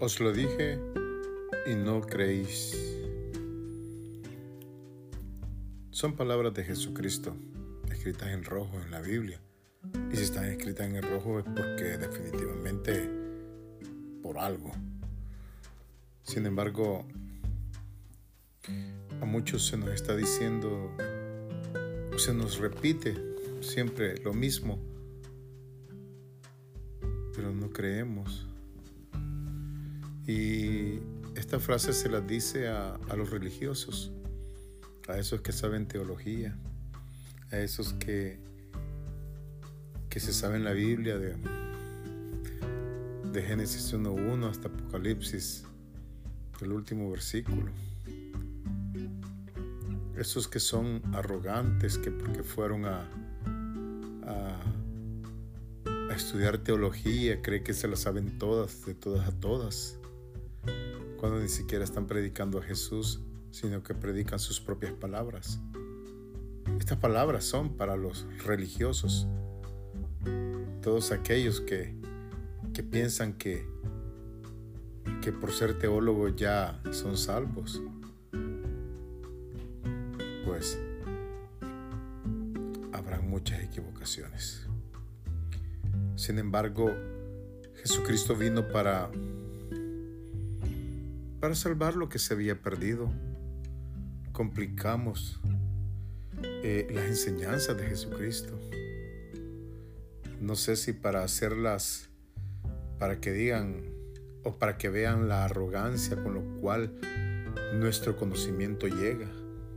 Os lo dije y no creéis. Son palabras de Jesucristo, escritas en rojo en la Biblia. Y si están escritas en el rojo es porque definitivamente por algo. Sin embargo, a muchos se nos está diciendo, o se nos repite siempre lo mismo, pero no creemos. Y esta frase se la dice a los religiosos, a esos que saben teología, a esos que se saben la Biblia de Génesis 1:1 hasta Apocalipsis, el último versículo. Esos que son arrogantes, que porque fueron a estudiar teología, creen que se la saben todas, de todas a todas, cuando ni siquiera están predicando a Jesús, sino que predican sus propias palabras. Estas palabras son para los religiosos, todos aquellos que piensan que por ser teólogos ya son salvos. Pues habrán muchas equivocaciones. Sin embargo, Jesucristo vino para salvar lo que se había perdido. Complicamos las enseñanzas de Jesucristo. No sé si para hacerlas, para que digan o para que vean la arrogancia con lo cual nuestro conocimiento llega.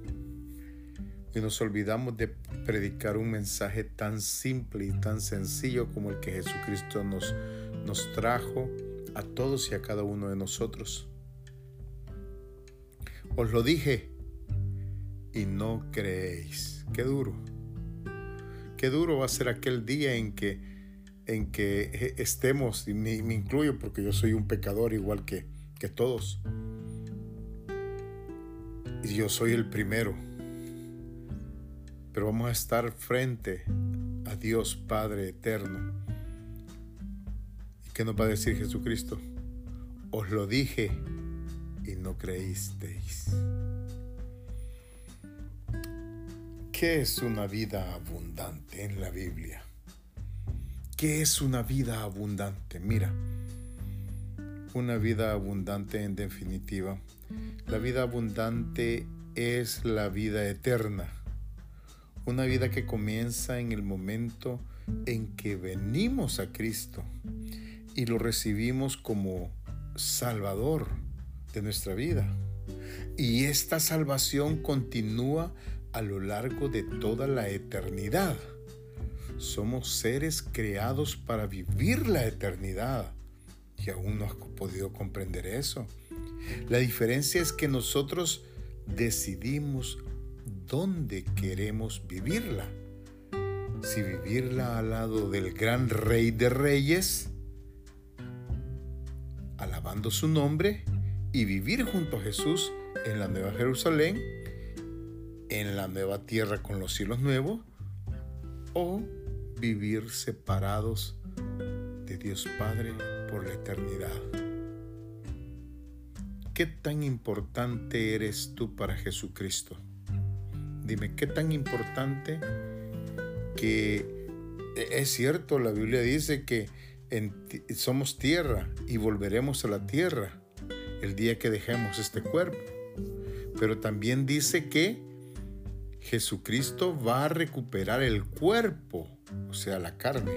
Y nos olvidamos de predicar un mensaje tan simple y tan sencillo como el que Jesucristo nos trajo a todos y a cada uno de nosotros. Os lo dije y no creéis. Qué duro. Qué duro va a ser aquel día en que estemos, y me incluyo porque yo soy un pecador igual que todos. Y yo soy el primero. Pero vamos a estar frente a Dios Padre eterno. ¿Y qué nos va a decir Jesucristo? Os lo dije y no creísteis. ¿Qué es una vida abundante en la Biblia? ¿Qué es una vida abundante? Mira, una vida abundante en definitiva. La vida abundante es la vida eterna. Una vida que comienza en el momento en que venimos a Cristo y lo recibimos como Salvador de nuestra vida. Y esta salvación continúa a lo largo de toda la eternidad. Somos seres creados para vivir la eternidad y aún no has podido comprender eso. La diferencia es que nosotros decidimos dónde queremos vivirla. Si vivirla al lado del gran Rey de Reyes, alabando su nombre, y vivir junto a Jesús en la Nueva Jerusalén, en la nueva tierra con los cielos nuevos, o vivir separados de Dios Padre por la eternidad. ¿Qué tan importante eres tú para Jesucristo? Dime, ¿qué tan importante? Que es cierto, la Biblia dice que somos tierra y volveremos a la tierra el día que dejemos este cuerpo. Pero también dice que Jesucristo va a recuperar el cuerpo, o sea, la carne.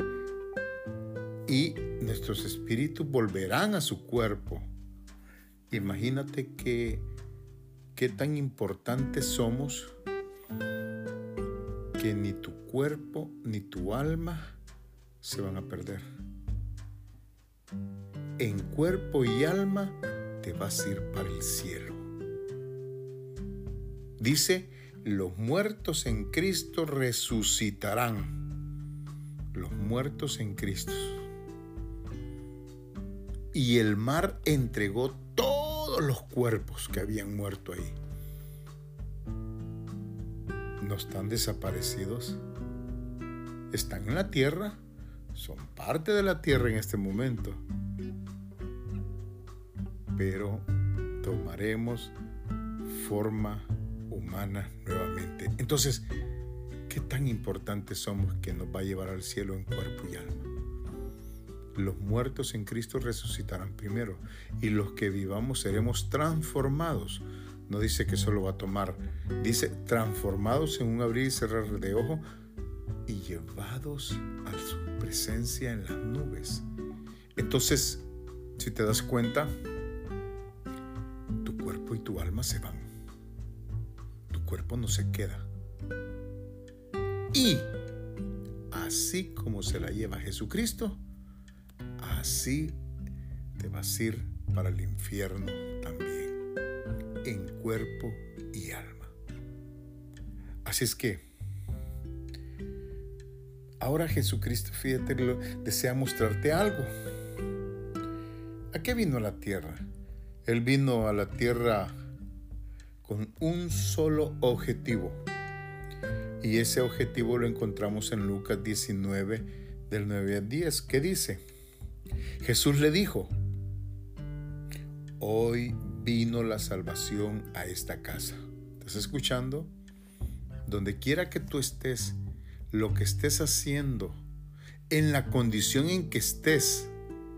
Y nuestros espíritus volverán a su cuerpo. Imagínate qué tan importantes somos, que ni tu cuerpo ni tu alma se van a perder. En cuerpo y alma te vas a ir para el cielo. Dice, los muertos en Cristo resucitarán. Los muertos en Cristo. Y el mar entregó todos los cuerpos que habían muerto ahí. No están desaparecidos. Están en la tierra. Son parte de la tierra en este momento. pero tomaremos forma humana nuevamente. Entonces, ¿qué tan importantes somos que nos va a llevar al cielo en cuerpo y alma? Los muertos en Cristo resucitarán primero y los que vivamos seremos transformados. No dice que solo va a tomar, dice transformados en un abrir y cerrar de ojo y llevados a su presencia en las nubes. Entonces, si te das cuenta, tu cuerpo y tu alma se van. Tu cuerpo no se queda. Y así como se la lleva Jesucristo, así te vas a ir para el infierno también, en cuerpo y alma. Así es que ahora Jesucristo, fíjate, desea mostrarte algo. ¿A qué vino a la tierra? Él vino a la tierra con un solo objetivo. Y ese objetivo lo encontramos en Lucas 19, del 9 al 10. ¿Qué dice? Jesús le dijo: hoy vino la salvación a esta casa. ¿Estás escuchando? Donde quiera que tú estés, lo que estés haciendo, en la condición en que estés,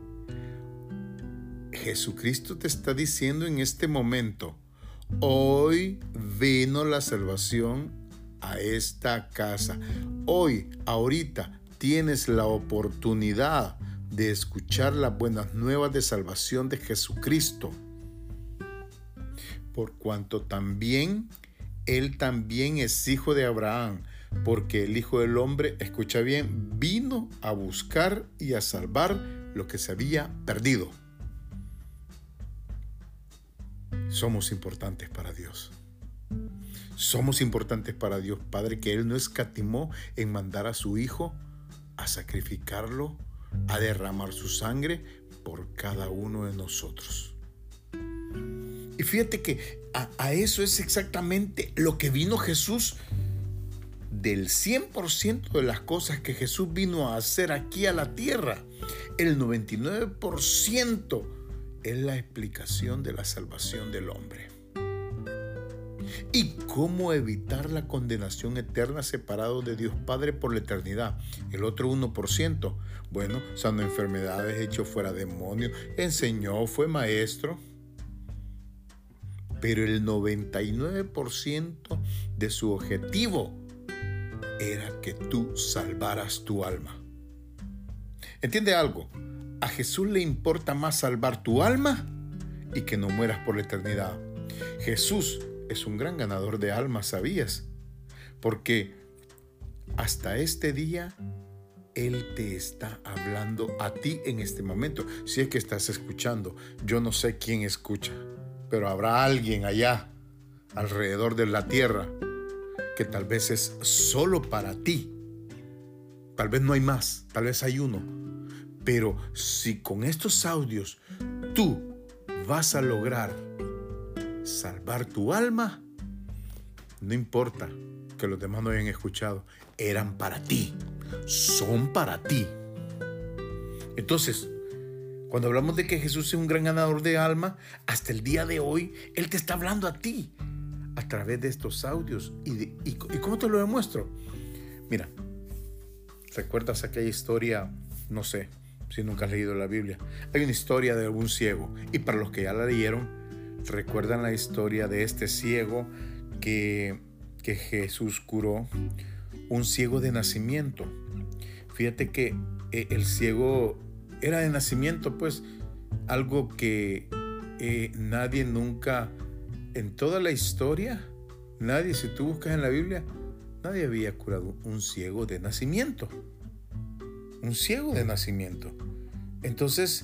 Jesucristo te está diciendo en este momento: hoy vino la salvación a esta casa. Hoy, ahorita, tienes la oportunidad de escuchar las buenas nuevas de salvación de Jesucristo. Por cuanto también Él también es hijo de Abraham, porque el Hijo del Hombre, escucha bien, vino a buscar y a salvar lo que se había perdido. Somos importantes para Dios. Somos importantes para Dios Padre, que Él no escatimó en mandar a su Hijo a sacrificarlo, a derramar su sangre por cada uno de nosotros. Y fíjate que a eso es exactamente lo que vino Jesús. Del 100% de las cosas que Jesús vino a hacer aquí a la tierra, el 99% es la explicación de la salvación del hombre. ¿Y cómo evitar la condenación eterna separado de Dios Padre por la eternidad? El otro 1%, bueno, sanó enfermedades, echó fuera demonios, enseñó, fue maestro. Pero el 99% de su objetivo era que tú salvaras tu alma. ¿Entiende algo? A Jesús le importa más salvar tu alma y que no mueras por la eternidad. Jesús es un gran ganador de almas, ¿sabías? Porque hasta este día Él te está hablando a ti en este momento. Si es que estás escuchando, yo no sé quién escucha, pero habrá alguien allá alrededor de la tierra que tal vez es solo para ti. Tal vez no hay más, tal vez hay uno. Pero si con estos audios tú vas a lograr salvar tu alma, no importa que los demás no hayan escuchado, eran para ti, son para ti. Entonces, cuando hablamos de que Jesús es un gran ganador de alma, hasta el día de hoy, Él te está hablando a ti a través de estos audios. ¿Y cómo te lo demuestro? Mira, ¿recuerdas aquella historia? No sé si nunca has leído la Biblia. Hay una historia de un ciego, y para los que ya la leyeron, recuerdan la historia de este ciego que Jesús curó, un ciego de nacimiento. Fíjate que el ciego era de nacimiento, pues algo que nadie nunca, en toda la historia, nadie, si tú buscas en la Biblia, nadie había curado un ciego de nacimiento. Un ciego de nacimiento. Entonces,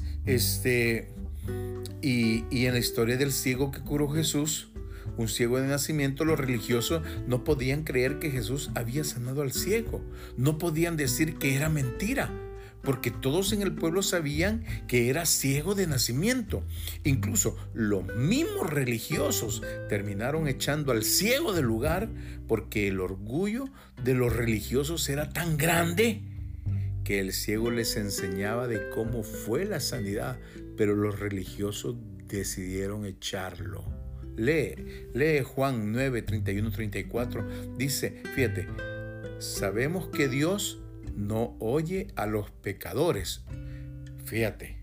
y en la historia del ciego que curó Jesús, un ciego de nacimiento, los religiosos no podían creer que Jesús había sanado al ciego. No podían decir que era mentira, porque todos en el pueblo sabían que era ciego de nacimiento. Incluso los mismos religiosos terminaron echando al ciego del lugar, porque el orgullo de los religiosos era tan grande que el ciego les enseñaba de cómo fue la sanidad, pero los religiosos decidieron echarlo. Lee Juan 9, 31, 34. Dice, fíjate, sabemos que Dios no oye a los pecadores. Fíjate,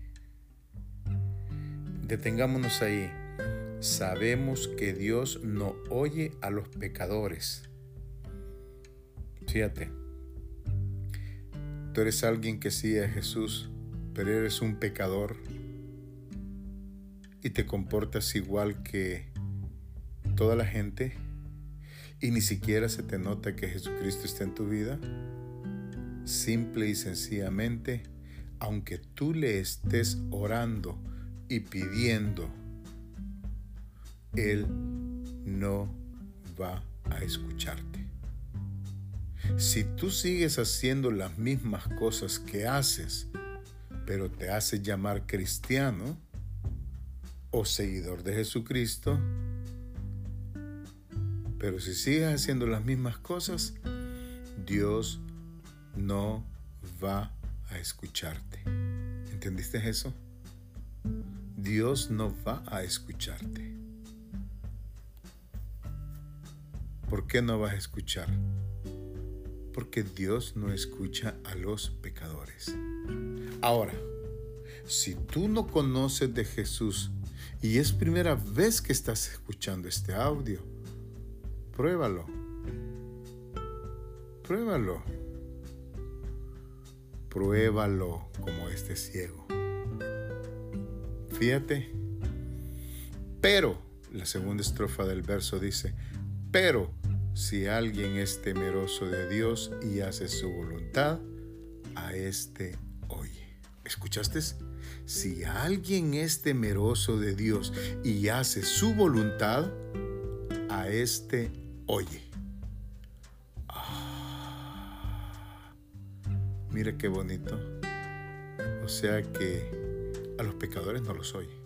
detengámonos ahí. Sabemos que Dios no oye a los pecadores. Fíjate, tú eres alguien que sigue a Jesús, pero eres un pecador y te comportas igual que toda la gente y ni siquiera se te nota que Jesucristo está en tu vida. Simple y sencillamente, aunque tú le estés orando y pidiendo, Él no va a escucharte. Si tú sigues haciendo las mismas cosas que haces, pero te haces llamar cristiano o seguidor de Jesucristo, pero si sigues haciendo las mismas cosas, Dios no va a escucharte. ¿Entendiste eso? Dios no va a escucharte. ¿Por qué no vas a escuchar? Porque Dios no escucha a los pecadores. Ahora, si tú no conoces de Jesús y es primera vez que estás escuchando este audio, pruébalo. Pruébalo. Pruébalo como este ciego. Fíjate. Pero, la segunda estrofa del verso dice, pero si alguien es temeroso de Dios y hace su voluntad, a este oye. ¿Escuchaste? Si alguien es temeroso de Dios y hace su voluntad, a este oye. Mira qué bonito. O sea que a los pecadores no los oye.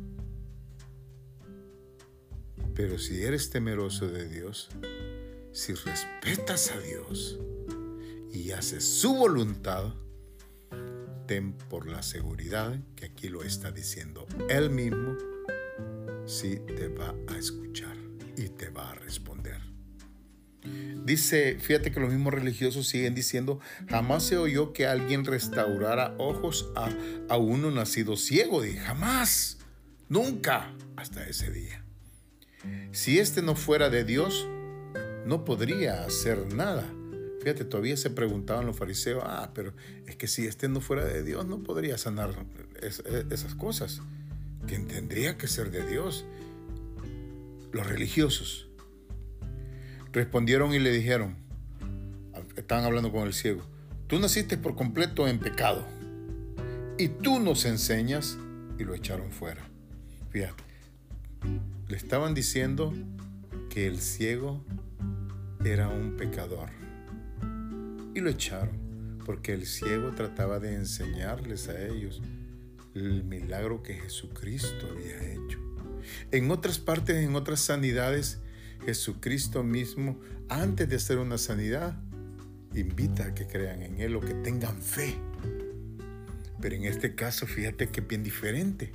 Pero si eres temeroso de Dios, si respetas a Dios y haces su voluntad, ten por la seguridad que aquí lo está diciendo Él mismo, sí te va a escuchar y te va a responder. Dice, fíjate que los mismos religiosos siguen diciendo, jamás se oyó que alguien restaurara ojos a uno nacido ciego. Y jamás, nunca, hasta ese día. Si este no fuera de Dios, no podría hacer nada. Fíjate, todavía se preguntaban los fariseos, pero es que si este no fuera de Dios, no podría sanar esas cosas. Que tendría que ser de Dios. Los religiosos respondieron y le dijeron, estaban hablando con el ciego, tú naciste por completo en pecado y tú nos enseñas, y lo echaron fuera. Fíjate, le estaban diciendo que el ciego era un pecador y lo echaron porque el ciego trataba de enseñarles a ellos el milagro que Jesucristo había hecho. En otras partes, en otras sanidades, Jesucristo mismo, antes de hacer una sanidad, invita a que crean en Él o que tengan fe. Pero en este caso, fíjate que es bien diferente.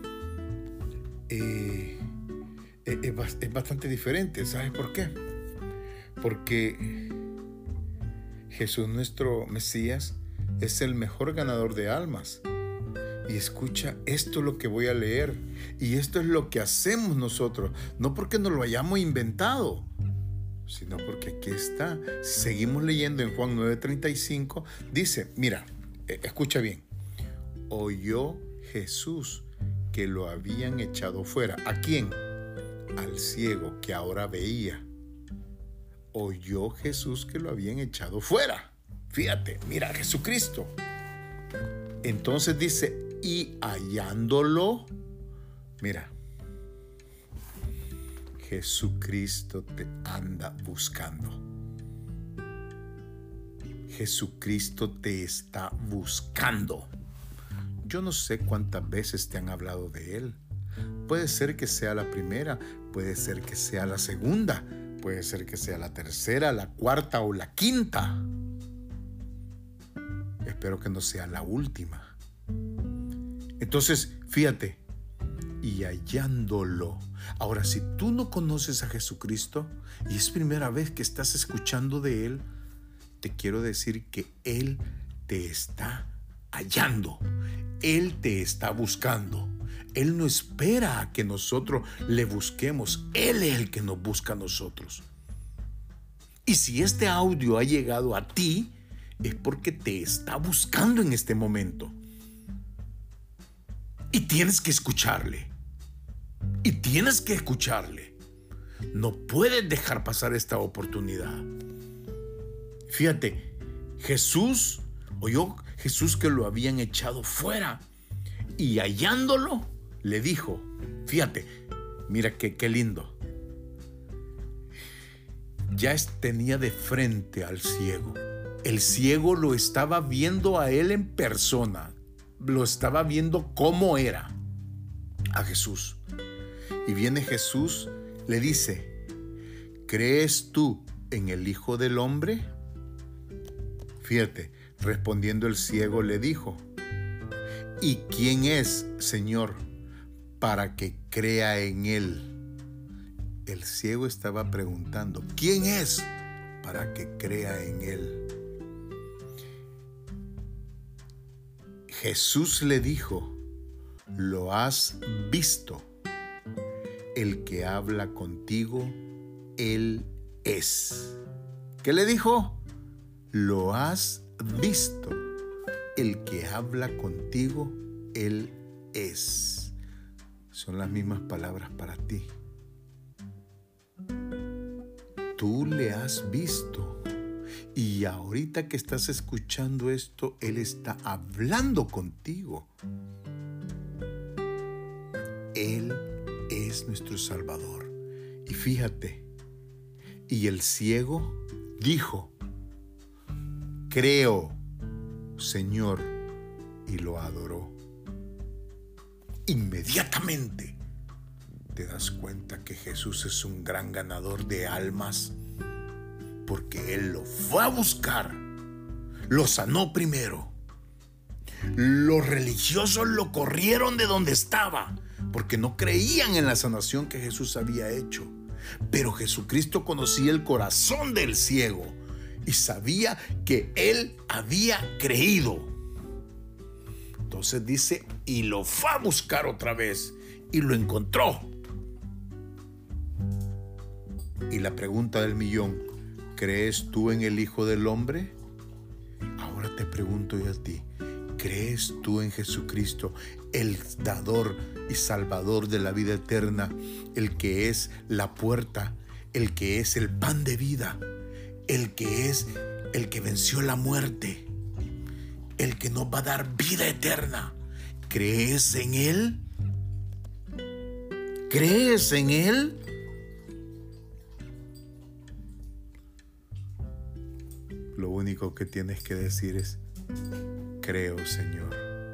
Es bastante diferente. ¿Sabes por qué? Porque Jesús, nuestro Mesías, es el mejor ganador de almas. Y escucha, esto es lo que voy a leer. Y esto es lo que hacemos nosotros. No porque nos lo hayamos inventado, sino porque aquí está. Si seguimos leyendo en Juan 9:35, dice, mira, escucha bien. Oyó Jesús que lo habían echado fuera. ¿A quién? Al ciego que ahora veía. Oyó Jesús que lo habían echado fuera. Fíjate, mira, Jesucristo. Entonces dice, y hallándolo, mira, Jesucristo te anda buscando. Jesucristo te está buscando. Yo no sé cuántas veces te han hablado de Él. Puede ser que sea la primera, puede ser que sea la segunda, puede ser que sea la tercera, la cuarta o la quinta. Espero que no sea la última. Entonces, fíjate, y hallándolo. Ahora, si tú no conoces a Jesucristo y es primera vez que estás escuchando de Él, te quiero decir que Él te está hallando. Él te está buscando. Él no espera a que nosotros le busquemos. Él es el que nos busca a nosotros. Y si este audio ha llegado a ti, es porque te está buscando en este momento. Y tienes que escucharle. Y tienes que escucharle. No puedes dejar pasar esta oportunidad. Fíjate, Jesús oyó que lo habían echado fuera. Y hallándolo, le dijo, fíjate, mira qué lindo. Ya tenía de frente al ciego. El ciego lo estaba viendo a él en persona. Lo estaba viendo cómo era a Jesús. Y viene Jesús, le dice, ¿crees tú en el Hijo del Hombre? Fíjate, respondiendo el ciego le dijo, ¿y quién es, Señor, para que crea en él? El ciego estaba preguntando, ¿quién es para que crea en él? Jesús le dijo, lo has visto. El que habla contigo, Él es. ¿Qué le dijo? Lo has visto. El que habla contigo, Él es. Son las mismas palabras para ti. Tú le has visto. Y ahorita que estás escuchando esto, Él está hablando contigo. Él es nuestro Salvador. Y fíjate, y el ciego dijo, creo, Señor, y lo adoró. Inmediatamente te das cuenta que Jesús es un gran ganador de almas, porque Él lo fue a buscar, lo sanó primero. Los religiosos lo corrieron de donde estaba, porque no creían en la sanación que Jesús había hecho. Pero Jesucristo conocía el corazón del ciego y sabía que él había creído. Entonces dice, y lo fue a buscar otra vez y lo encontró. Y la pregunta del millón, ¿crees tú en el Hijo del Hombre? Ahora te pregunto yo a ti, ¿crees tú en Jesucristo, el dador y salvador de la vida eterna, el que es la puerta, el que es el pan de vida, el que es el que venció la muerte, el que nos va a dar vida eterna? ¿Crees en Él? ¿Crees en Él? Lo único que tienes que decir es, creo, Señor.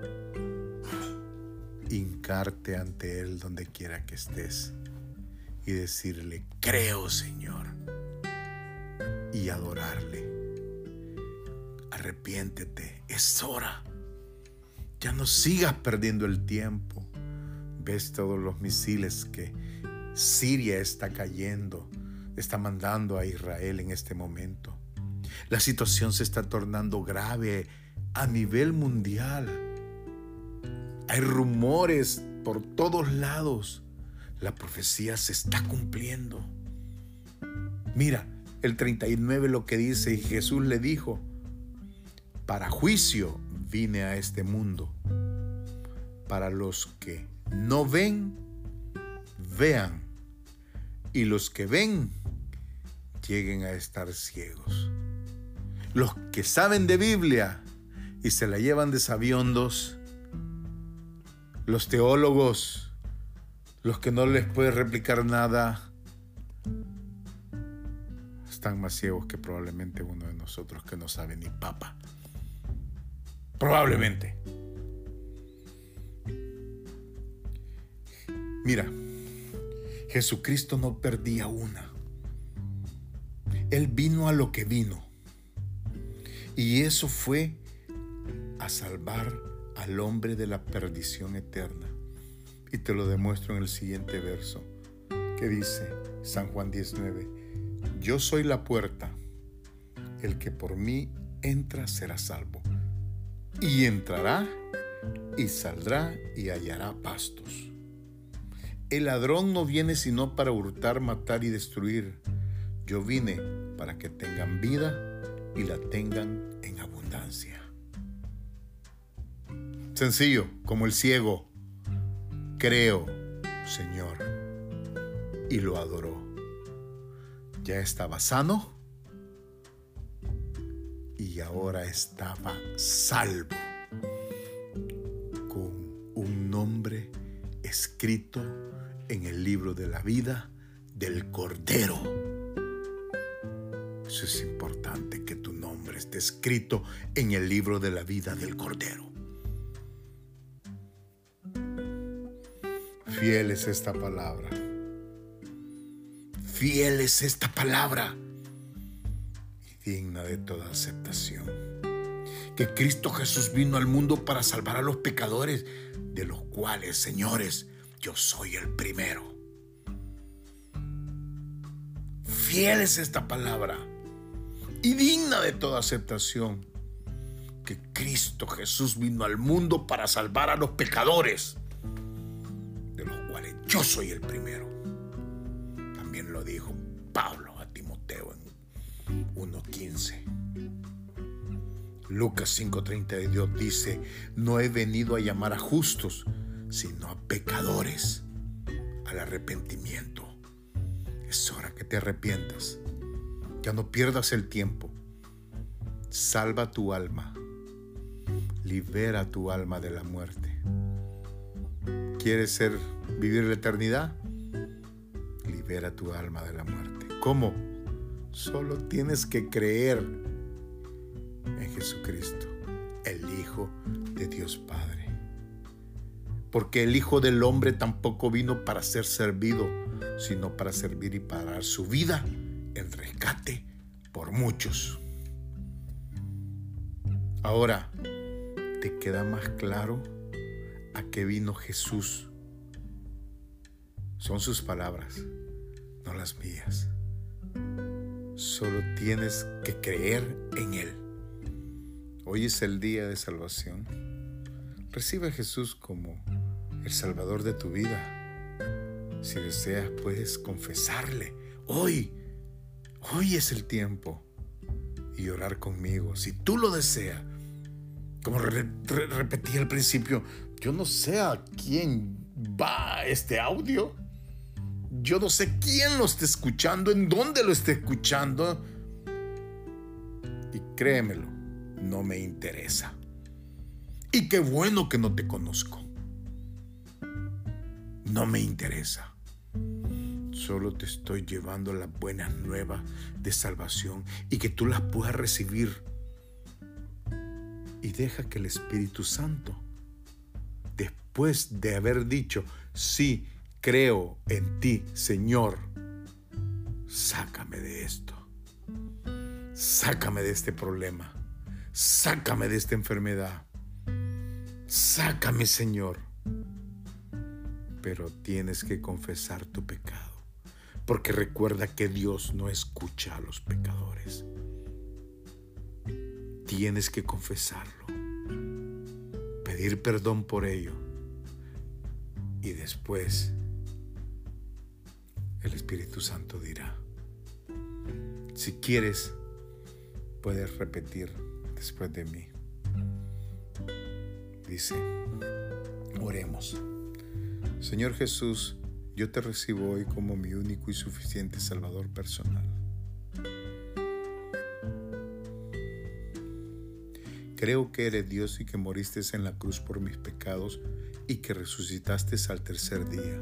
Hincarte ante Él donde quiera que estés y decirle, creo, Señor, y adorarle. Arrepiéntete, es hora. Ya no sigas perdiendo el tiempo. Ves todos los misiles que Siria está cayendo, está mandando a Israel en este momento. La situación se está tornando grave a nivel mundial. Hay rumores por todos lados. La profecía se está cumpliendo. Mira, el 39 lo que dice, y Jesús le dijo, para juicio vine a este mundo, para los que no ven, vean, y los que ven, lleguen a estar ciegos. Los que saben de Biblia y se la llevan de sabiondos, los teólogos, los que no les puede replicar nada, están más ciegos que probablemente uno de nosotros que no sabe ni papa. Probablemente. Mira, Jesucristo no perdía una. Él vino a lo que vino. Y eso fue a salvar al hombre de la perdición eterna. Y te lo demuestro en el siguiente verso, que dice San Juan 19: yo soy la puerta, el que por mí entra será salvo, y entrará y saldrá y hallará pastos. El ladrón no viene sino para hurtar, matar y destruir. Yo vine para que tengan vida y la tengan en abundancia. Sencillo, como el ciego. Creo, Señor, y lo adoró. Ya estaba sano y ahora estaba salvo, con un nombre escrito en el libro de la vida del Cordero. Eso es importante, que tu nombre esté escrito en el libro de la vida del Cordero. Fiel es esta palabra. Fiel es esta palabra y digna de toda aceptación. Que Cristo Jesús vino al mundo para salvar a los pecadores, de los cuales, señores, yo soy el primero. Fiel es esta palabra y digna de toda aceptación. Que Cristo Jesús vino al mundo para salvar a los pecadores, de los cuales yo soy el primero. También lo dijo Pablo a Timoteo en 1:15. Lucas 5:32 dice: no he venido a llamar a justos, sino a pecadores al arrepentimiento. Es hora que te arrepientas. Ya no pierdas el tiempo. Salva tu alma. Libera tu alma de la muerte. ¿Quieres vivir la eternidad? Libera tu alma de la muerte. ¿Cómo? Solo tienes que creer en Jesucristo, el Hijo de Dios Padre. Porque el Hijo del Hombre tampoco vino para ser servido, sino para servir y para dar su vida en rescate por muchos. Ahora, ¿te queda más claro a qué vino Jesús? Son sus palabras, no las mías. Solo tienes que creer en Él. Hoy es el día de salvación. Recibe a Jesús como el Salvador de tu vida. Si deseas, puedes confesarle. Hoy es el tiempo. Y orar conmigo, si tú lo deseas. Como repetí al principio, yo no sé a quién va este audio. Yo no sé quién lo está escuchando, en dónde lo está escuchando. Y créemelo, no me interesa. Y qué bueno que no te conozco. No me interesa. Solo te estoy llevando las buenas nuevas de salvación y que tú las puedas recibir. Y deja que el Espíritu Santo, después de haber dicho: sí, creo en ti, Señor, sácame de esto. Sácame de este problema. Sácame de esta enfermedad. Sácame, Señor. Pero tienes que confesar tu pecado. Porque recuerda que Dios no escucha a los pecadores. Tienes que confesarlo, pedir perdón por ello, y después el Espíritu Santo dirá. Si quieres, puedes repetir después de mí. Dice: oremos. Señor Jesús, yo te recibo hoy como mi único y suficiente Salvador personal. Creo que eres Dios y que moriste en la cruz por mis pecados y que resucitaste al tercer día.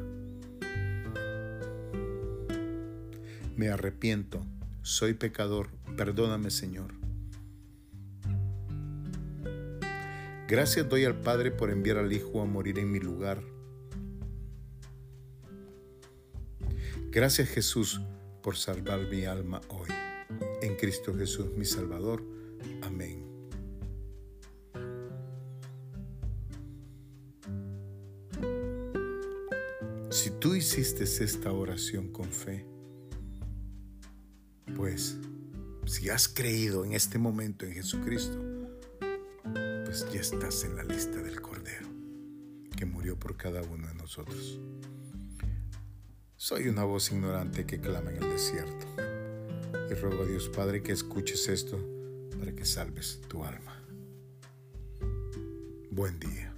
Me arrepiento, soy pecador, perdóname, Señor. Gracias doy al Padre por enviar al Hijo a morir en mi lugar. Gracias, Jesús, por salvar mi alma hoy. En Cristo Jesús, mi Salvador. Amén. Si tú hiciste esta oración con fe, pues si has creído en este momento en Jesucristo, pues ya estás en la lista del Cordero que murió por cada uno de nosotros. Soy una voz ignorante que clama en el desierto, y ruego a Dios Padre que escuches esto para que salves tu alma. Buen día.